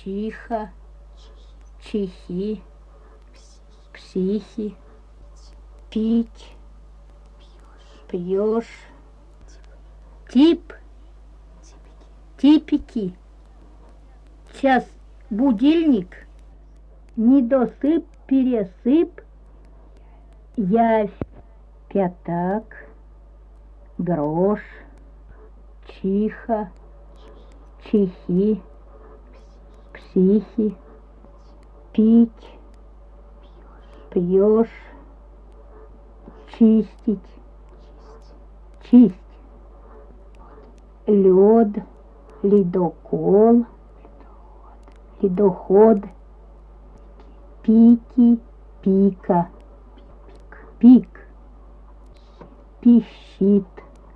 чиха, чихи, психи, пить, пьешь, тип, типики. Час будильник, недосып, пересып, явь, пятак, грош, чиха, чихи, психи, пить, пьешь, чистить, чисть, лед, ледокол, ледоход, пики, пика, пик, пищит,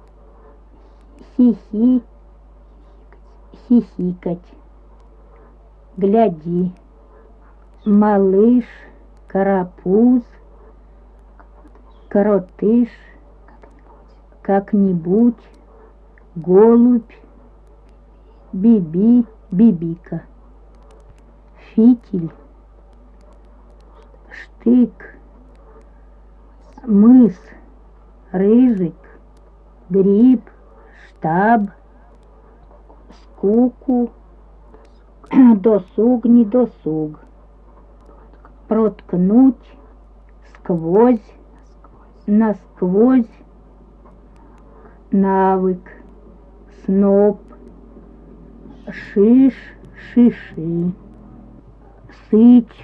хихи, хихикать, гляди, малыш, карапуз, коротыш, как-нибудь, голубь, биби, бибика, фитиль, штык, мыс, рыжик, гриб, штаб, скуку, досуг, не досуг, проткнуть, сквозь, насквозь, навык, сноп, шиш, шиши, сыч,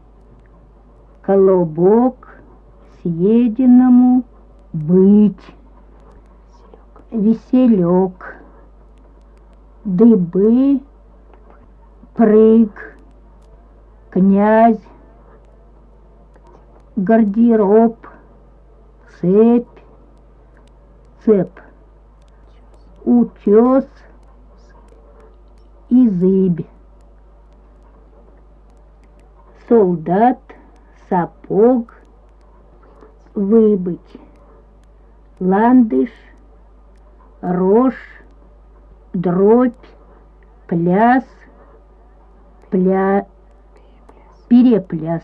колобок, съеденному быть, веселек, дыбы, прыг, князь, гардероб, цепь, цеп, утес и зыбь, солдат, сапог, выбыть, ландыш, рожь, дробь, пляс, перепляс,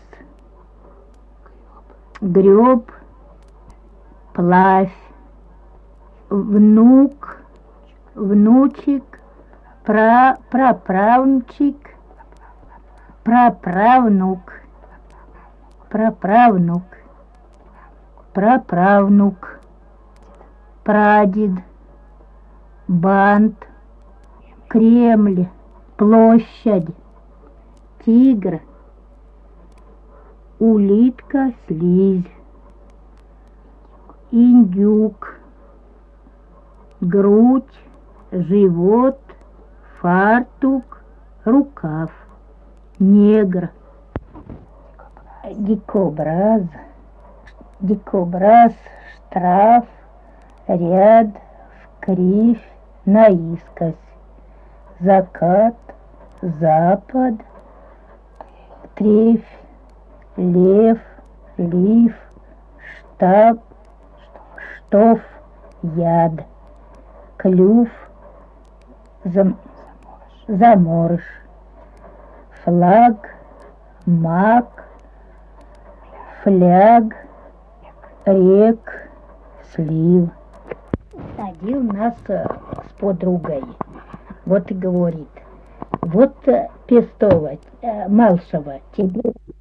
греб, плавь, внук, внучек, праправнучек, праправнук, праправнук, праправнук, прадед, бант, Кремль, площадь, тигр, улитка, слизь, индюк, грудь, живот, фартук, рукав, негр, дикобраз, дикобраз, штраф, ряд, вкривь, наискось, закат, запад, трефь, лев, лиф, штаб, штоф, яд, клюв, заморыш, флаг, мак, фляг, рек, слив. Садил нас с подругой, вот и говорит, вот Пестова, Малшева, тебе